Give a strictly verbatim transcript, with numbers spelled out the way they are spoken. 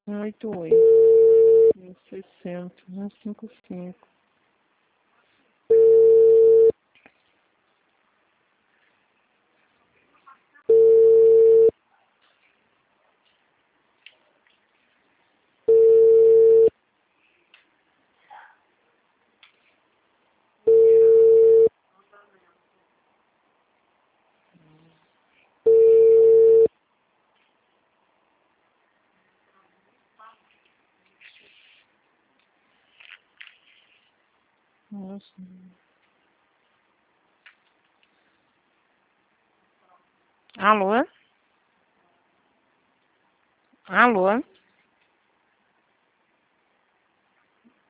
um oito oito, um sessenta, um cinco cinco. Nossa. Alô? Alô?